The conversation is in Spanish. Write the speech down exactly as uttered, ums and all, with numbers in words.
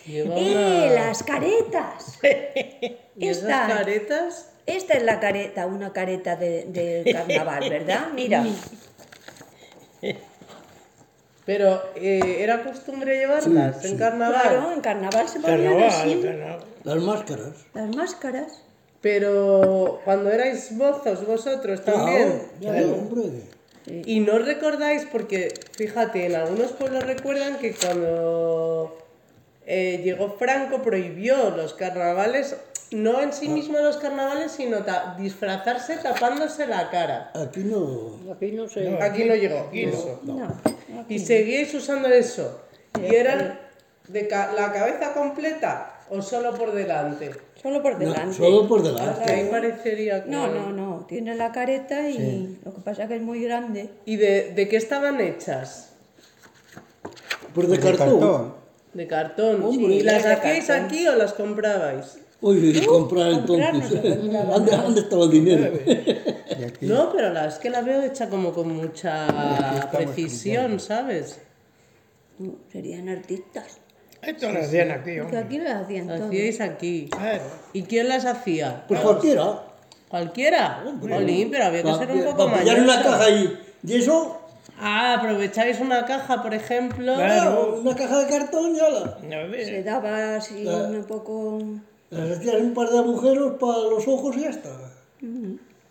Lleva ¡Eh! una... ¡Las caretas! ¿Y esas Esta, caretas? esta es la careta, una careta de, del carnaval, ¿verdad? Mira. Pero, eh, ¿era costumbre llevarlas Sí, en sí. carnaval? Claro, en carnaval se ponían Carnaval, así. carnaval. Las máscaras. Las máscaras. Pero, cuando erais mozos vosotros también. Claro, ya, hombre. Y no recordáis, porque fíjate, en algunos pueblos recuerdan que cuando eh, llegó Franco prohibió los carnavales, no en sí mismos los carnavales, sino ta- disfrazarse tapándose la cara. Aquí no. Aquí no sé. No, Aquí no llegó aquí no. eso. No. Y seguíais usando eso. ¿Y eran de ca- la cabeza completa o solo por delante? Solo por No, delante. solo por Ah, que ahí delante. parecería que... No, no, no. Tiene la careta y lo que pasa es que es muy grande. ¿Y de, de qué estaban hechas? Pues de cartón. De cartón. Hombre, ¿Y las de hacíais cartón. aquí o las comprabais? Oye, comprar comprar no entonces. se compraba ¿Dónde, nada. ¿Dónde estaba el dinero? Y aquí, No, pero la es que la veo hecha como con mucha estamos precisión, ¿sabes? No, serían artistas. Esto lo hacían aquí, Porque hombre. aquí lo hacían Las todo. hacíais aquí. Claro. ¿Y quién las hacía? Pues cualquiera. ¿Cualquiera? Olín, pero había que ser un poco Para pillar una mañoso. caja y, y eso, Ah, aprovecháis una caja, por ejemplo. Claro. una caja de cartón ya la. No, ves. Se daba así Ah. un poco... Les hacías un par de agujeros para los ojos y ya está.